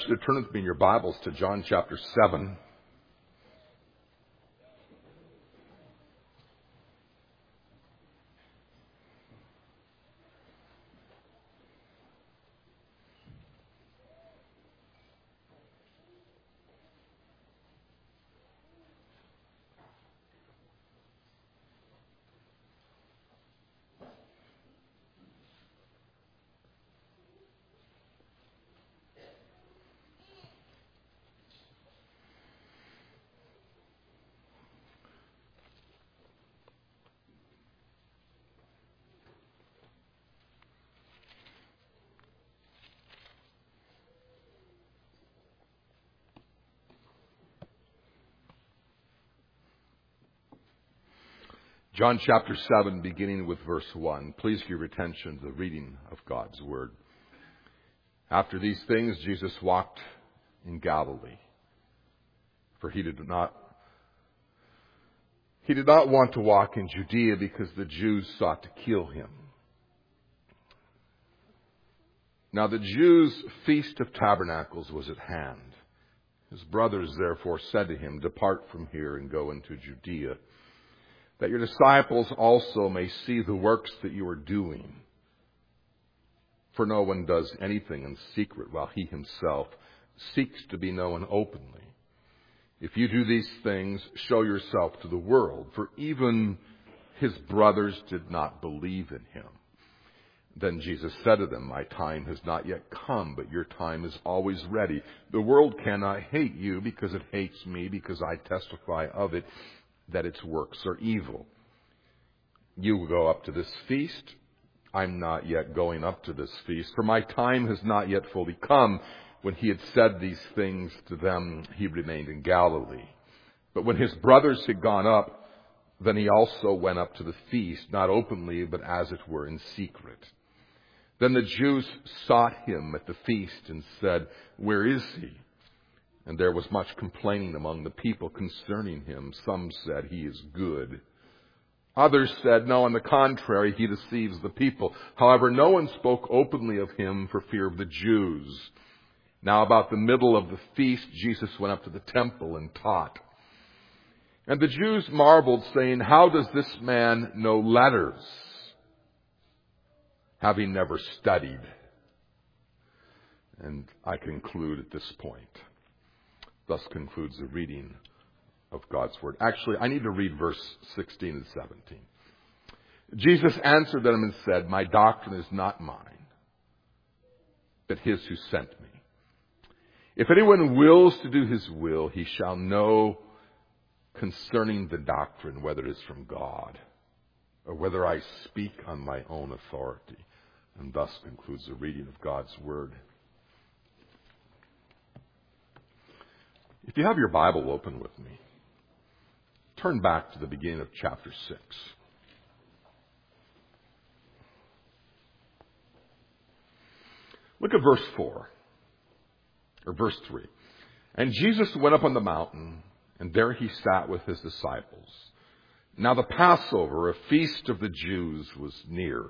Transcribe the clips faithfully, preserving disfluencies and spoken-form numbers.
To turn with me in your Bibles to John chapter seven. John chapter seven, beginning with verse one. Please give your attention to the reading of God's Word. After these things, Jesus walked in Galilee, for he did not he did not want to walk in Judea because the Jews sought to kill him. Now the Jews' feast of tabernacles was at hand. His brothers therefore said to him, "Depart from here and go into Judea, that your disciples also may see the works that you are doing. For no one does anything in secret while he himself seeks to be known openly. If you do these things, show yourself to the world." For even his brothers did not believe in him. Then Jesus said to them, "My time has not yet come, but your time is always ready. The world cannot hate you because it hates me, because I testify of it that its works are evil. You will go up to this feast. I'm not yet going up to this feast, for my time has not yet fully come." When he had said these things to them, he remained in Galilee. But when his brothers had gone up, then he also went up to the feast, not openly, but as it were in secret. Then the Jews sought him at the feast and said, "Where is he?" And there was much complaining among the people concerning him. Some said, "He is good." Others said, "No, on the contrary, he deceives the people." However, no one spoke openly of him for fear of the Jews. Now about the middle of the feast, Jesus went up to the temple and taught. And the Jews marveled, saying, "How does this man know letters, having never studied?" And I conclude at this point. Thus concludes the reading of God's Word. Actually, I need to read verse sixteen and seventeen. Jesus answered them and said, "My doctrine is not mine, but his who sent me. If anyone wills to do his will, he shall know concerning the doctrine whether it is from God, or whether I speak on my own authority." And thus concludes the reading of God's Word. If you have your Bible open with me, turn back to the beginning of chapter six. Look at verse four, or verse three. "And Jesus went up on the mountain, and there he sat with his disciples. Now the Passover, a feast of the Jews, was near."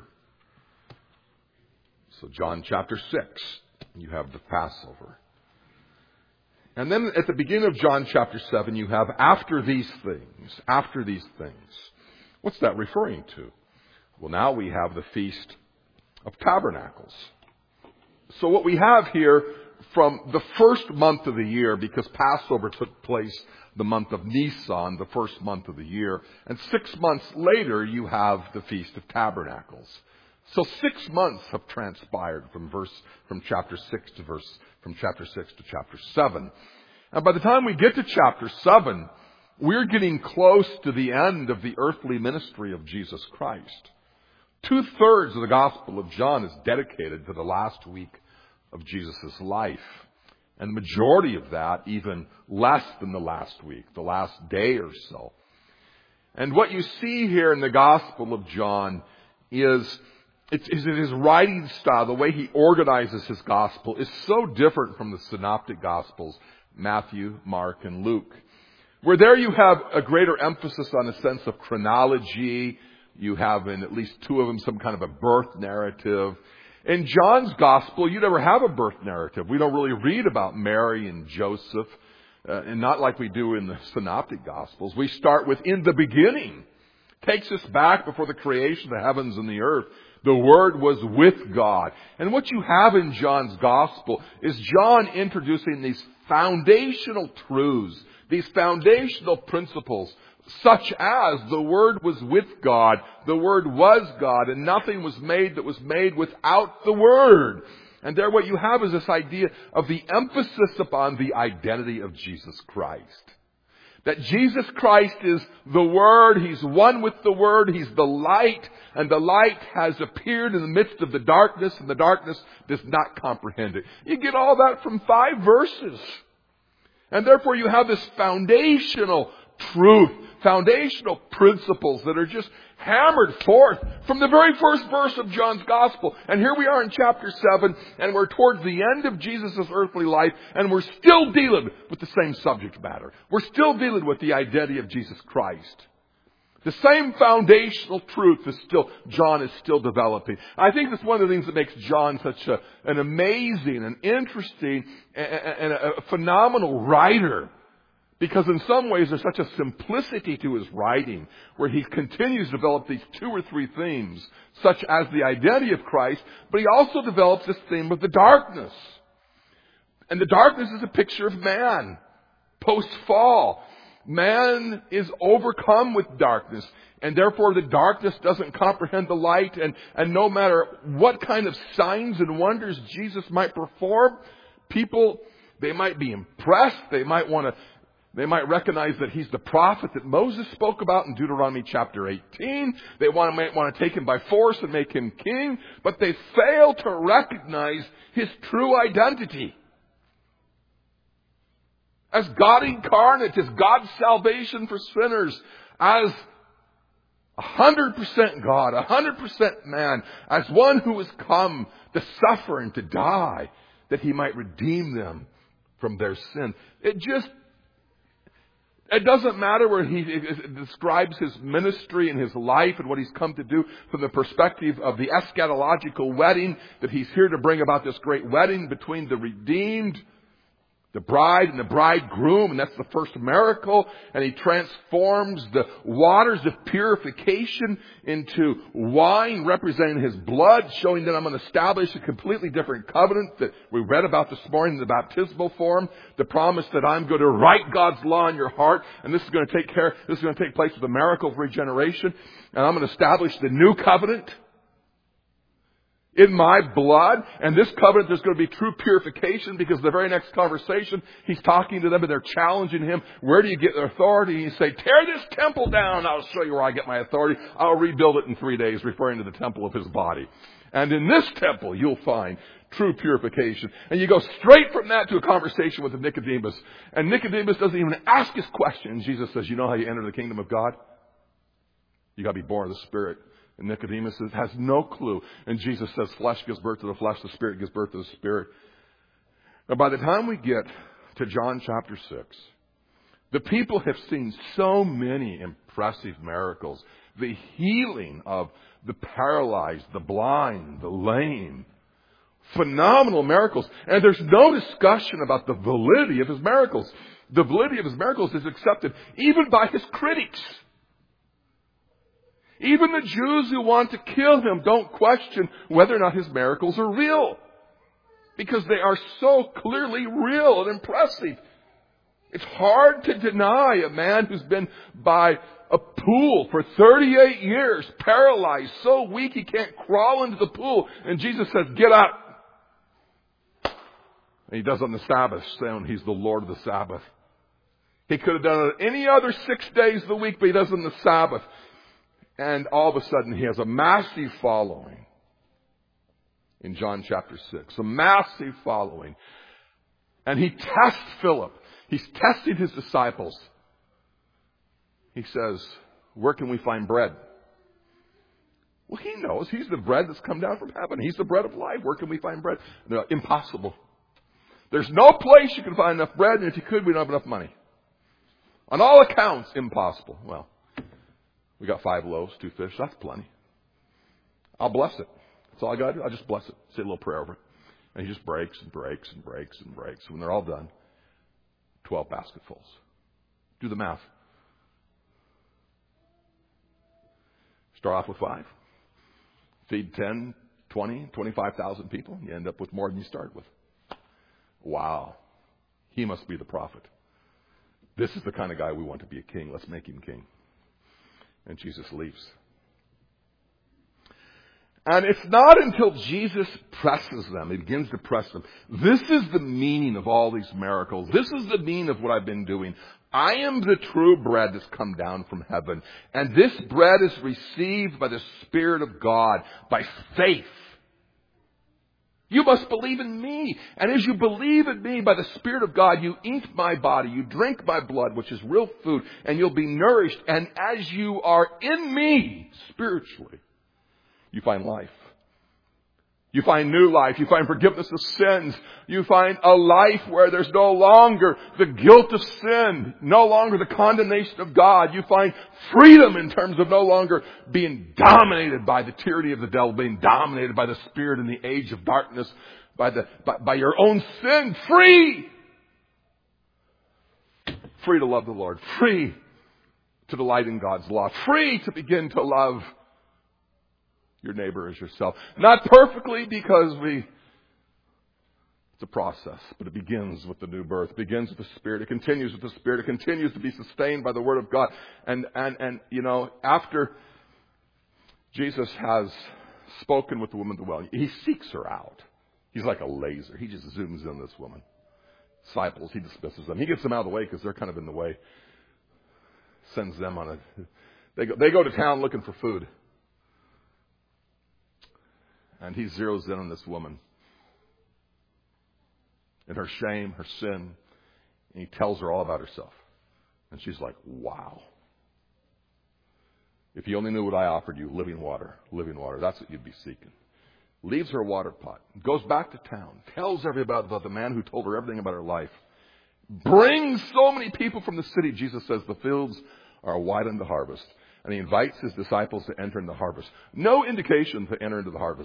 So John chapter six, you have the Passover. And then at the beginning of John chapter seven, you have after these things, after these things. What's that referring to? Well, now we have the Feast of Tabernacles. So what we have here from the first month of the year, because Passover took place the month of Nisan, the first month of the year, and six months later you have the Feast of Tabernacles. So six months have transpired from verse from chapter six to verse from chapter six to chapter seven. And by the time we get to chapter seven, we're getting close to the end of the earthly ministry of Jesus Christ. Two-thirds of the Gospel of John is dedicated to the last week of Jesus' life. And the majority of that even less than the last week, the last day or so. And what you see here in the Gospel of John is It's, it's in his writing style, the way he organizes his gospel is so different from the synoptic gospels, Matthew, Mark, and Luke. Where there you have a greater emphasis on a sense of chronology. You have in at least two of them some kind of a birth narrative. In John's Gospel, you never have a birth narrative. We don't really read about Mary and Joseph, uh, and not like we do in the Synoptic Gospels. We start with in the beginning. Takes us back before the creation of the heavens and the earth. The Word was with God. And what you have in John's Gospel is John introducing these foundational truths, these foundational principles, such as the Word was with God, the Word was God, and nothing was made that was made without the Word. And there what you have is this idea of the emphasis upon the identity of Jesus Christ. That Jesus Christ is the Word, He's one with the Word, He's the light, and the light has appeared in the midst of the darkness, and the darkness does not comprehend it. You get all that from five verses. And therefore you have this foundational truth, foundational principles that are just hammered forth from the very first verse of John's Gospel. And here we are in chapter seven, and we're towards the end of Jesus' earthly life, and we're still dealing with the same subject matter. We're still dealing with the identity of Jesus Christ. The same foundational truth is still, John is still developing. I think that's one of the things that makes John such a, an amazing and interesting and, and a phenomenal writer. Because in some ways there's such a simplicity to his writing where he continues to develop these two or three themes, such as the identity of Christ, but he also develops this theme of the darkness. And the darkness is a picture of man, post-fall. Man is overcome with darkness, and therefore the darkness doesn't comprehend the light, and, and no matter what kind of signs and wonders Jesus might perform, people, they might be impressed, they might want to They might recognize that he's the prophet that Moses spoke about in Deuteronomy chapter eighteen. They want to, might want to take him by force and make him king, but they fail to recognize his true identity. As God incarnate, as God's salvation for sinners, as a hundred percent God, a hundred percent man, as one who has come to suffer and to die, that he might redeem them from their sin. It just It doesn't matter where he describes his ministry and his life and what he's come to do from the perspective of the eschatological wedding, that he's here to bring about this great wedding between the redeemed, the bride and the bridegroom, and that's the first miracle. And he transforms the waters of purification into wine representing his blood, showing that I'm going to establish a completely different covenant that we read about this morning in the baptismal form. The promise that I'm going to write God's law in your heart, and this is going to take care, this is going to take place with the miracle of regeneration, and I'm going to establish the new covenant in my blood. And this covenant, there's going to be true purification, because the very next conversation, he's talking to them and they're challenging him. Where do you get the authority? And you say, tear this temple down. I'll show you where I get my authority. I'll rebuild it in three days, referring to the temple of his body. And in this temple, you'll find true purification. And you go straight from that to a conversation with Nicodemus. And Nicodemus doesn't even ask his question. Jesus says, you know how you enter the kingdom of God? You got to be born of the Spirit. And Nicodemus has no clue. And Jesus says, flesh gives birth to the flesh, the Spirit gives birth to the Spirit. Now, by the time we get to John chapter six, the people have seen so many impressive miracles. The healing of the paralyzed, the blind, the lame. Phenomenal miracles. And there's no discussion about the validity of his miracles. The validity of his miracles is accepted even by his critics. Even the Jews who want to kill him don't question whether or not his miracles are real, because they are so clearly real and impressive. It's hard to deny a man who's been by a pool for thirty-eight years, paralyzed, so weak he can't crawl into the pool. And Jesus says, get up. And he does on the Sabbath, saying he's the Lord of the Sabbath. He could have done it any other six days of the week, but he does it on the Sabbath. And all of a sudden he has a massive following in John chapter six. A massive following. And he tests Philip. He's testing his disciples. He says, where can we find bread? Well, he knows he's the bread that's come down from heaven. He's the bread of life. Where can we find bread? No, impossible. There's no place you can find enough bread, and if you could, we don't have enough money. On all accounts, impossible. Well, we got five loaves, two fish. That's plenty. I'll bless it. That's all I got to do. I just bless it. Say a little prayer over it. And he just breaks and breaks and breaks and breaks. When they're all done, twelve basketfuls. Do the math. Start off with five. Feed ten, twenty, twenty-five thousand people. You end up with more than you started with. Wow. He must be the prophet. This is the kind of guy we want to be a king. Let's make him king. And Jesus leaves. And it's not until Jesus presses them, he begins to press them. This is the meaning of all these miracles. This is the meaning of what I've been doing. I am the true bread that's come down from heaven. And this bread is received by the Spirit of God by faith. You must believe in me. And as you believe in me by the Spirit of God, you eat my body, you drink my blood, which is real food, and you'll be nourished. And as you are in me spiritually, you find life. You find new life. You find forgiveness of sins. You find a life where there's no longer the guilt of sin, no longer the condemnation of God. You find freedom in terms of no longer being dominated by the tyranny of the devil, being dominated by the spirit in the age of darkness, by the by, by your own sin. Free! Free to love the Lord. Free to delight in God's law. Free to begin to love your neighbor as yourself. Not perfectly, because we, it's a process, but it begins with the new birth. It begins with the Spirit. It continues with the Spirit. It continues to be sustained by the Word of God. And, and, and, you know, after Jesus has spoken with the woman at the well, he seeks her out. He's like a laser. He just zooms in this woman. Disciples, he dismisses them. He gets them out of the way because they're kind of in the way. Sends them on a, they go, they go to town looking for food. And he zeroes in on this woman and her shame, her sin. And he tells her all about herself. And she's like, wow. If you only knew what I offered you, living water, living water, that's what you'd be seeking. Leaves her water pot, goes back to town, tells everybody about the man who told her everything about her life. Brings so many people from the city. Jesus says the fields are wide unto harvest. And he invites his disciples to enter into the harvest. No indication to enter into the harvest.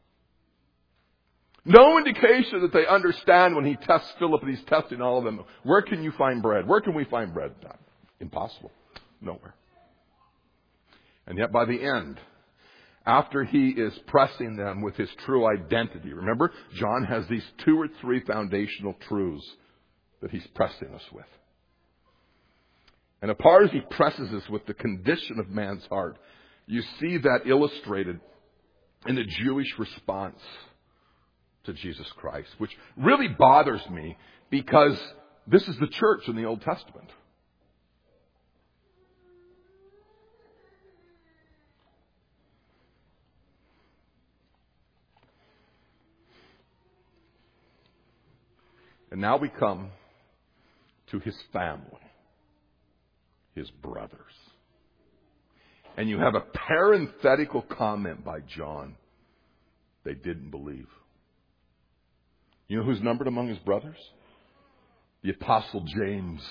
No indication that they understand when he tests Philip and he's testing all of them. Where can you find bread? Where can we find bread? Impossible. Nowhere. And yet by the end, after he is pressing them with his true identity, remember, John has these two or three foundational truths that he's pressing us with. And as far as he presses us with the condition of man's heart, you see that illustrated in the Jewish response to Jesus Christ, which really bothers me because this is the church in the Old Testament. And now we come to his family, his brothers. And you have a parenthetical comment by John. They didn't believe. You know who's numbered among his brothers? The Apostle James.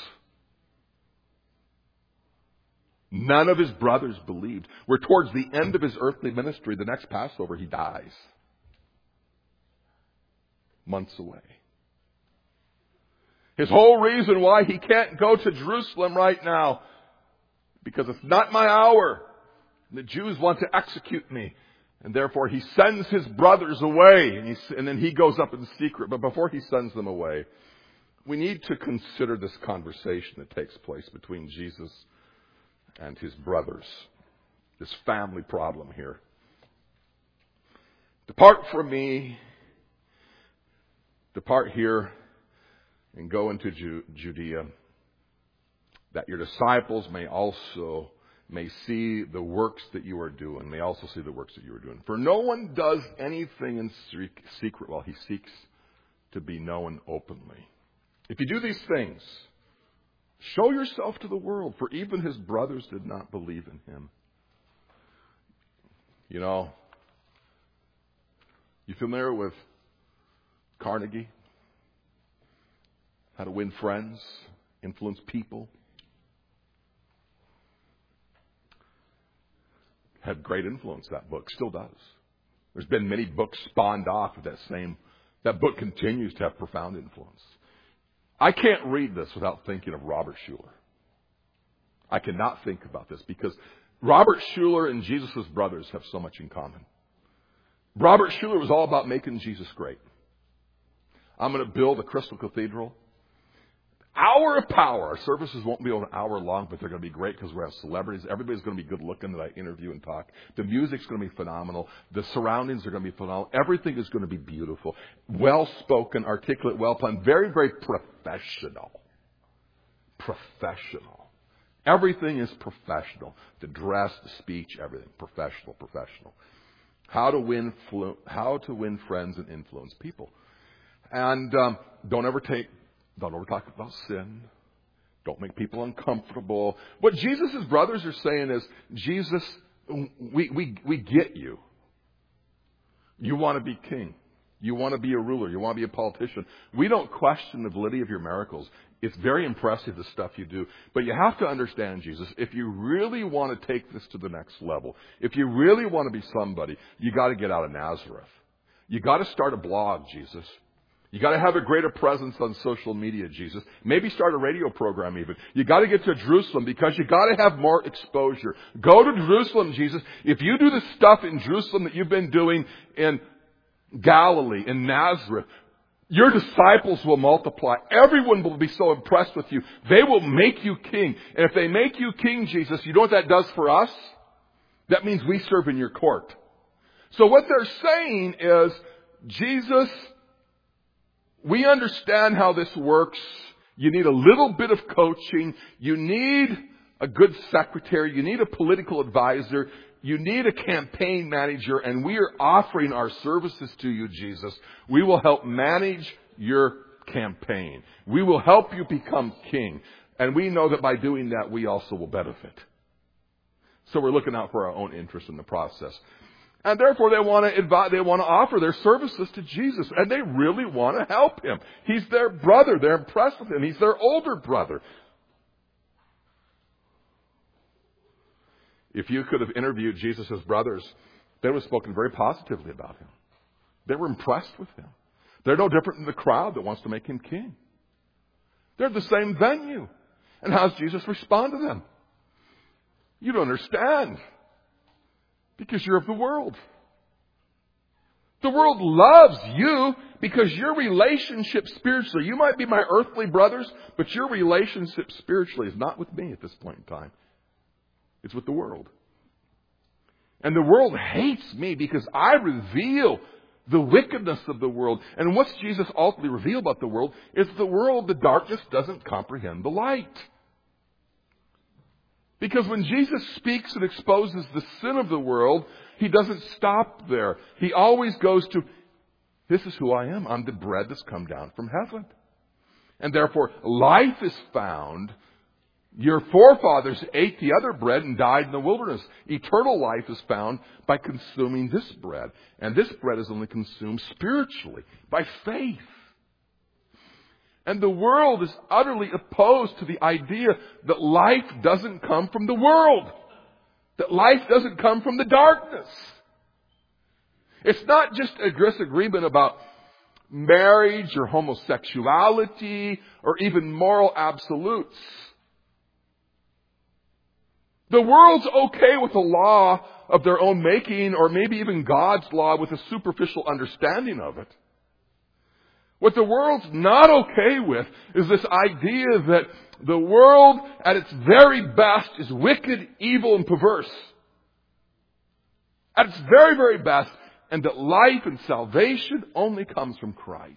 None of his brothers believed. We're towards the end of his earthly ministry. The next Passover, he dies. Months away. His whole reason why he can't go to Jerusalem right now, because it's not my hour. The Jews want to execute me. And therefore he sends his brothers away. And, he, and then he goes up in secret. But before he sends them away, we need to consider this conversation that takes place between Jesus and his brothers. This family problem here. Depart from me. Depart here and go into Ju- Judea, that your disciples may also may see the works that you are doing, may also see the works that you are doing. For no one does anything in secret while he seeks to be known openly. If you do these things, show yourself to the world, for even his brothers did not believe in him. You know, you familiar with Carnegie? How to win friends, influence people. Had great influence, that book. Still does. There's been many books spawned off of that same, that book continues to have profound influence. I can't read this without thinking of Robert Schuller. I cannot think about this because Robert Schuller and Jesus' brothers have so much in common. Robert Schuller was all about making Jesus great. I'm going to build a crystal cathedral. Hour of power. Our services won't be an hour long, but they're going to be great because we have celebrities. Everybody's going to be good looking that I interview and talk. The music's going to be phenomenal. The surroundings are going to be phenomenal. Everything is going to be beautiful. Well-spoken, articulate, well-planned. Very, very professional. Professional. Everything is professional. The dress, the speech, everything. Professional, professional. How to win, flu- how to win friends and influence people. And um, don't ever take... Don't ever talk about sin. Don't make people uncomfortable. What Jesus' brothers are saying is, Jesus, we, we, we get you. You want to be king. You want to be a ruler. You want to be a politician. We don't question the validity of your miracles. It's very impressive, the stuff you do. But you have to understand, Jesus, if you really want to take this to the next level, if you really want to be somebody, you got to get out of Nazareth. You got to start a blog, Jesus. You got to have a greater presence on social media, Jesus. Maybe start a radio program even. You got to get to Jerusalem because you got to have more exposure. Go to Jerusalem, Jesus. If you do the stuff in Jerusalem that you've been doing in Galilee, in Nazareth, your disciples will multiply. Everyone will be so impressed with you. They will make you king. And if they make you king, Jesus, you know what that does for us? That means we serve in your court. So what they're saying is, Jesus, we understand how this works. You need a little bit of coaching. You need a good secretary. You need a political advisor. You need a campaign manager. And we are offering our services to you, Jesus. We will help manage your campaign. We will help you become king. And we know that by doing that, we also will benefit. So we're looking out for our own interest in the process. And therefore, they want to invite, they want to offer their services to Jesus. And they really want to help him. He's their brother. They're impressed with him. He's their older brother. If you could have interviewed Jesus' brothers, they would have spoken very positively about him. They were impressed with him. They're no different than the crowd that wants to make him king. They're the same venue. And how does Jesus respond to them? You don't understand. Because you're of the world. The world loves you because your relationship spiritually, you might be my earthly brothers, but your relationship spiritually is not with me at this point in time. It's with the world. And the world hates me because I reveal the wickedness of the world. And what's Jesus ultimately revealed about the world is the world, the darkness doesn't comprehend the light. Because when Jesus speaks and exposes the sin of the world, he doesn't stop there. He always goes to, this is who I am. I'm the bread that's come down from heaven. And therefore, life is found. Your forefathers ate the other bread and died in the wilderness. Eternal life is found by consuming this bread. And this bread is only consumed spiritually, by faith. And the world is utterly opposed to the idea that life doesn't come from the world. That life doesn't come from the darkness. It's not just a disagreement about marriage or homosexuality or even moral absolutes. The world's okay with a law of their own making, or maybe even God's law with a superficial understanding of it. What the world's not okay with is this idea that the world at its very best is wicked, evil, and perverse. At its very, very best. And that life and salvation only comes from Christ.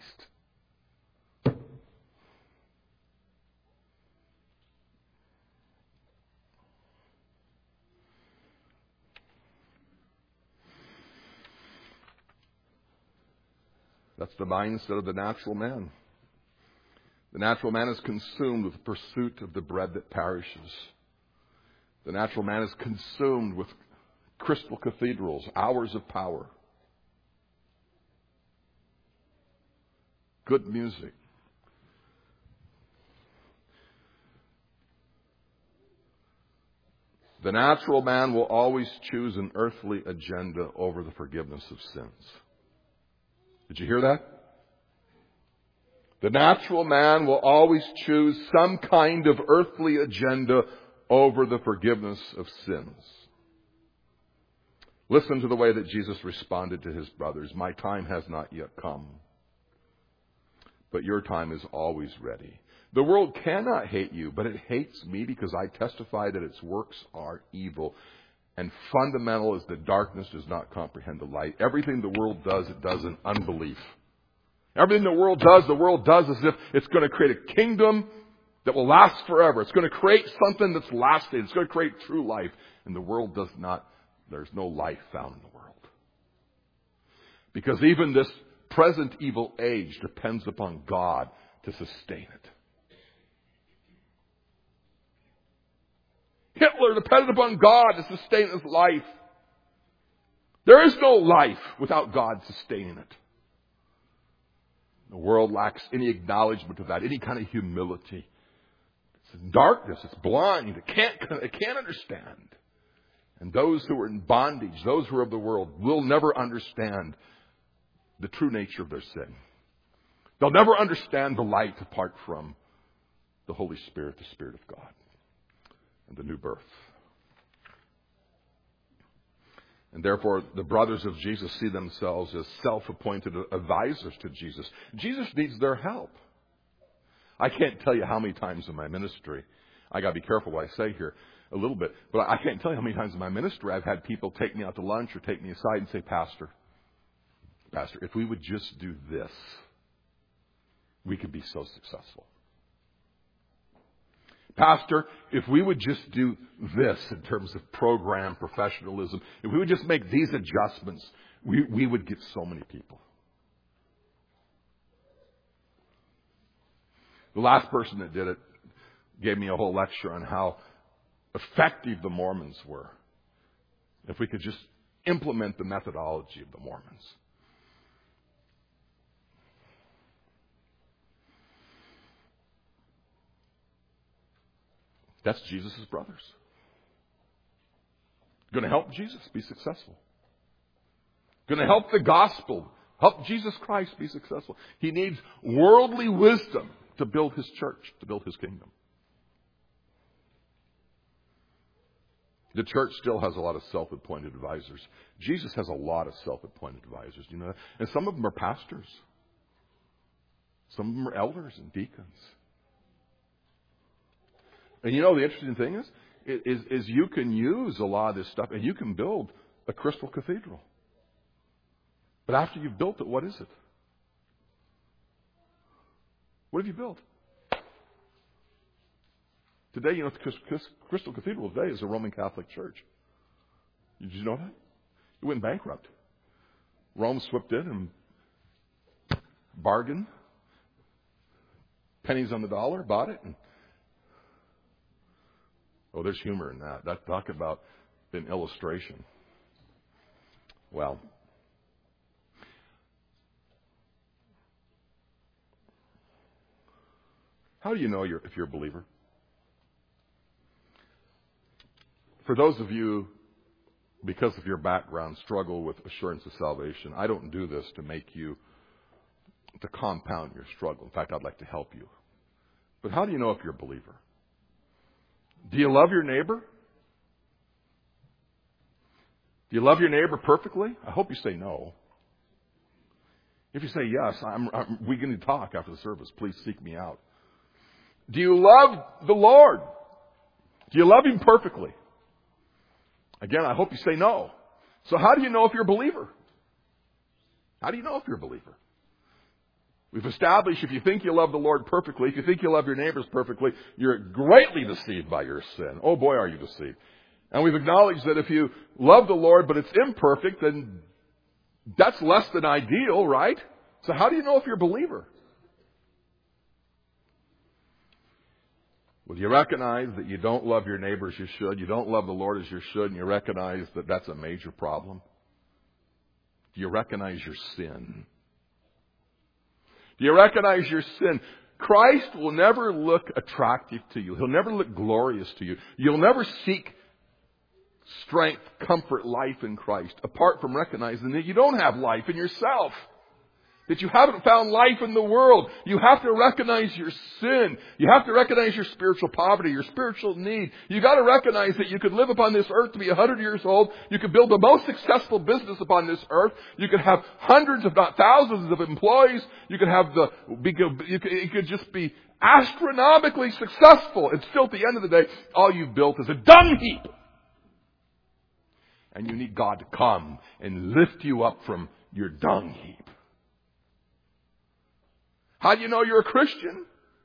That's the mindset of the natural man. The natural man is consumed with the pursuit of the bread that perishes. The natural man is consumed with crystal cathedrals, hours of power, good music. The natural man will always choose an earthly agenda over the forgiveness of sins. Did you hear that? The natural man will always choose some kind of earthly agenda over the forgiveness of sins. Listen to the way that Jesus responded to his brothers. My time has not yet come, but your time is always ready. The world cannot hate you, but it hates me because I testify that its works are evil. And fundamental is that darkness does not comprehend the light. Everything the world does, it does in unbelief. Everything the world does, the world does as if it's going to create a kingdom that will last forever. It's going to create something that's lasting. It's going to create true life. And the world does not. There's no life found in the world. Because even this present evil age depends upon God to sustain it. Hitler depended upon God to sustain his life. There is no life without God sustaining it. The world lacks any acknowledgement of that, any kind of humility. It's in darkness, it's blind, it can't, it can't understand. And those who are in bondage, those who are of the world, will never understand the true nature of their sin. They'll never understand the light apart from the Holy Spirit, the Spirit of God, and the new birth. And therefore, the brothers of Jesus see themselves as self-appointed advisors to Jesus. Jesus needs their help. I can't tell you how many times in my ministry, I got to be careful what I say here a little bit, but I can't tell you how many times in my ministry I've had people take me out to lunch or take me aside and say, Pastor, Pastor, if we would just do this, we could be so successful. Pastor, if we would just do this in terms of program professionalism, if we would just make these adjustments, we, we would get so many people. The last person that did it gave me a whole lecture on how effective the Mormons were. If we could just implement the methodology of the Mormons. That's Jesus' brothers. Going to help Jesus be successful. Going to help the gospel, help Jesus Christ be successful. He needs worldly wisdom to build his church, to build his kingdom. The church still has a lot of self-appointed advisors. Jesus has a lot of self-appointed advisors. You know that? And some of them are pastors. Some of them are elders and deacons. And you know, the interesting thing is, is, is you can use a lot of this stuff and you can build a crystal cathedral. But after you've built it, what is it? What have you built? Today, you know, the Crystal Cathedral today is a Roman Catholic church. Did you know that? It went bankrupt. Rome swept in and bargained. Pennies on the dollar, bought it. And oh, there's humor in that. That talk about an illustration. Well, how do you know you're, if you're a believer? For those of you, because of your background, struggle with assurance of salvation, I don't do this to make you, to compound your struggle. In fact, I'd like to help you. But how do you know if you're a believer? Do you love your neighbor? Do you love your neighbor perfectly? I hope you say no. If you say yes, I'm, I'm, we're going to talk after the service. Please seek me out. Do you love the Lord? Do you love Him perfectly? Again, I hope you say no. So how do you know if you're a believer? How do you know if you're a believer? We've established if you think you love the Lord perfectly, if you think you love your neighbors perfectly, you're greatly deceived by your sin. Oh boy, are you deceived. And we've acknowledged that if you love the Lord but it's imperfect, then that's less than ideal, right? So how do you know if you're a believer? Well, do you recognize that you don't love your neighbor as you should? You don't love the Lord as you should, and you recognize that that's a major problem? Do you recognize your sin? Do you recognize your sin? Christ will never look attractive to you. He'll never look glorious to you. You'll never seek strength, comfort, life in Christ, apart from recognizing that you don't have life in yourself. That you haven't found life in the world. You have to recognize your sin. You have to recognize your spiritual poverty, your spiritual need. You got to recognize that you could live upon this earth to be a hundred years old. You could build the most successful business upon this earth. You could have hundreds, if not thousands, of employees. You could have the, you could, it could just be astronomically successful. And still, at the end of the day, all you've built is a dung heap. And you need God to come and lift you up from your dung heap. How do you know you're a Christian?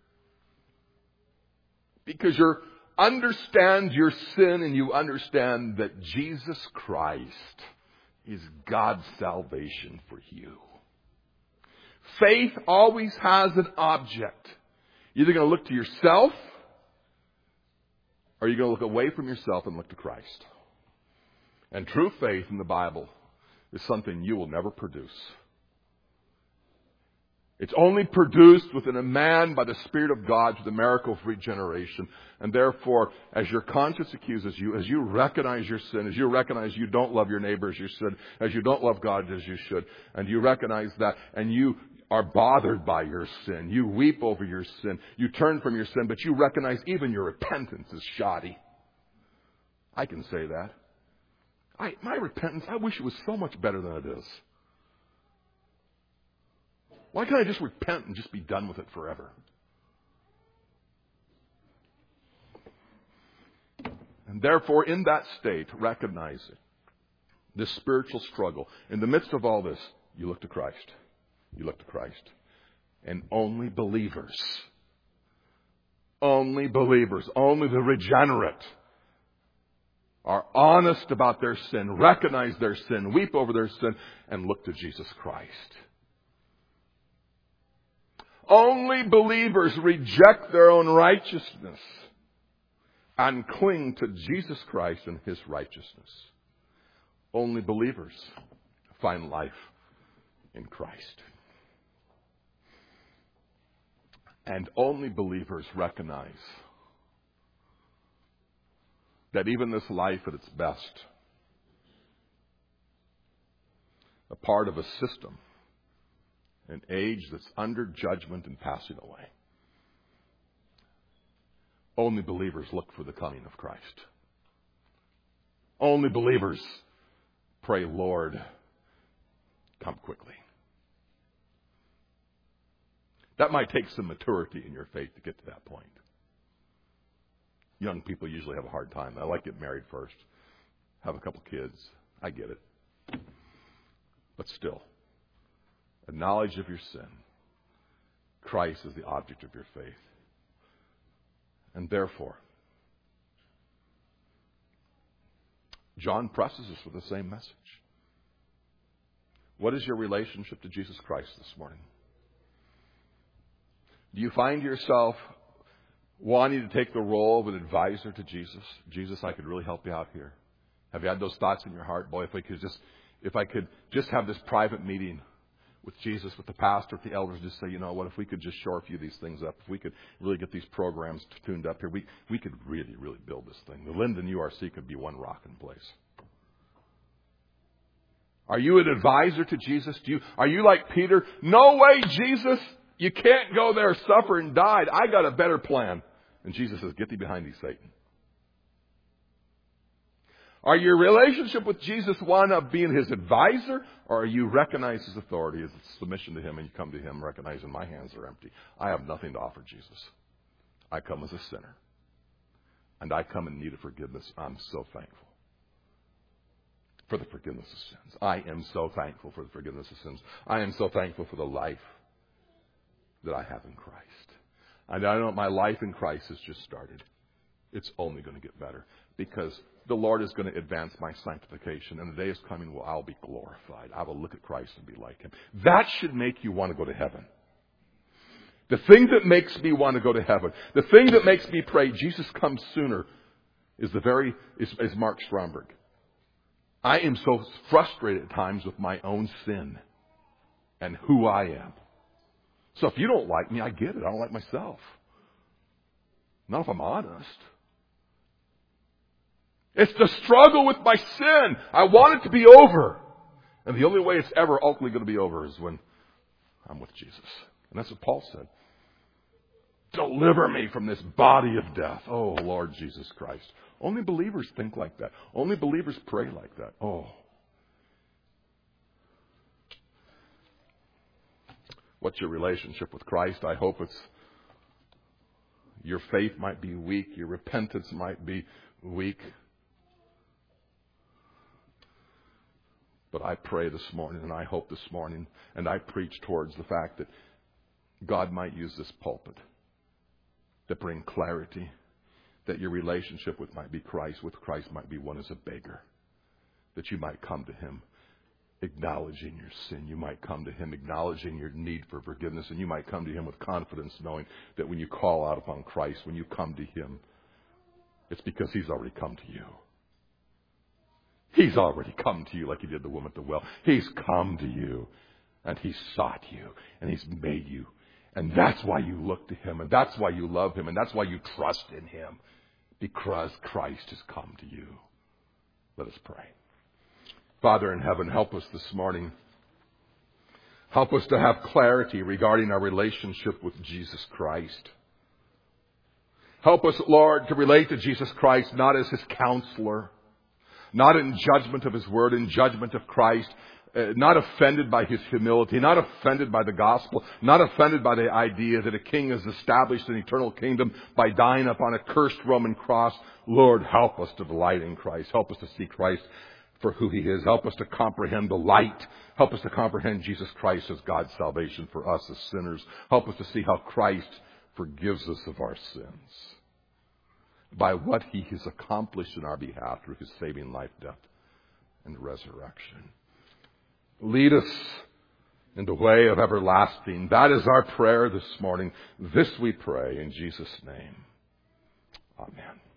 Because you understand your sin and you understand that Jesus Christ is God's salvation for you. Faith always has an object. You're either going to look to yourself or you're going to look away from yourself and look to Christ. And true faith in the Bible is something you will never produce. It's only produced within a man by the Spirit of God through the miracle of regeneration. And therefore, as your conscience accuses you, as you recognize your sin, as you recognize you don't love your neighbor as you should, as you don't love God as you should, and you recognize that, and you are bothered by your sin, you weep over your sin, you turn from your sin, but you recognize even your repentance is shoddy. I can say that. I, my repentance, I wish it was so much better than it is. Why can't I just repent and just be done with it forever? And therefore, in that state, recognize it. This spiritual struggle. In the midst of all this, you look to Christ. You look to Christ. And only believers, only believers, only the regenerate are honest about their sin, recognize their sin, weep over their sin, and look to Jesus Christ. Only believers reject their own righteousness and cling to Jesus Christ and His righteousness. Only believers find life in Christ. And only believers recognize that even this life at its best, a part of a system, an age that's under judgment and passing away. Only believers look for the coming of Christ. Only believers pray, Lord, come quickly. That might take some maturity in your faith to get to that point. Young people usually have a hard time. I like to get married first, have a couple kids. I get it. But still, a knowledge of your sin. Christ is the object of your faith. And therefore, John presses us with the same message. What is your relationship to Jesus Christ this morning? Do you find yourself wanting to take the role of an advisor to Jesus? Jesus, I could really help you out here. Have you had those thoughts in your heart? Boy, if I could just, if I could just have this private meeting with Jesus, with the pastor, with the elders, just say, you know what, if we could just shore a few of these things up, if we could really get these programs tuned up here, we, we could really, really build this thing. The Linden U R C could be one rocking place. Are you an advisor to Jesus? Do you, are you like Peter? No way, Jesus. You can't go there, suffer, and die. I got a better plan. And Jesus says, get thee behind thee, Satan. Are your relationship with Jesus one of being His advisor, or are you recognize His authority as submission to Him and you come to Him recognizing my hands are empty? I have nothing to offer Jesus. I come as a sinner. And I come in need of forgiveness. I'm so thankful for the forgiveness of sins. I am so thankful for the forgiveness of sins. I am so thankful for the life that I have in Christ. And I know my life in Christ has just started. It's only going to get better because the Lord is going to advance my sanctification, and the day is coming where I'll be glorified. I will look at Christ and be like Him. That should make you want to go to heaven. The thing that makes me want to go to heaven, the thing that makes me pray, Jesus comes sooner, is the very is, is Mark Stromberg. I am so frustrated at times with my own sin and who I am. So if you don't like me, I get it. I don't like myself. Not if I'm honest. It's the struggle with my sin. I want it to be over. And the only way it's ever ultimately going to be over is when I'm with Jesus. And that's what Paul said. Deliver me from this body of death. Oh, Lord Jesus Christ. Only believers think like that. Only believers pray like that. Oh. What's your relationship with Christ? I hope it's your faith might be weak. Your repentance might be weak. But I pray this morning, and I hope this morning, and I preach towards the fact that God might use this pulpit to bring clarity, that your relationship with might be Christ, with Christ might be one as a beggar, that you might come to Him acknowledging your sin. You might come to Him acknowledging your need for forgiveness, and you might come to Him with confidence, knowing that when you call out upon Christ, when you come to Him, it's because He's already come to you. He's already come to you like He did the woman at the well. He's come to you, and He's sought you, and He's made you. And that's why you look to Him, and that's why you love Him, and that's why you trust in Him, because Christ has come to you. Let us pray. Father in heaven, help us this morning. Help us to have clarity regarding our relationship with Jesus Christ. Help us, Lord, to relate to Jesus Christ not as His counselor, not in judgment of His word, in judgment of Christ, uh, not offended by His humility, not offended by the gospel, not offended by the idea that a king has established an eternal kingdom by dying upon a cursed Roman cross. Lord, help us to delight in Christ. Help us to see Christ for who He is. Help us to comprehend the light. Help us to comprehend Jesus Christ as God's salvation for us as sinners. Help us to see how Christ forgives us of our sins by what He has accomplished in our behalf through His saving life, death, and resurrection. Lead us in the way of everlasting. That is our prayer this morning. This we pray in Jesus' name. Amen.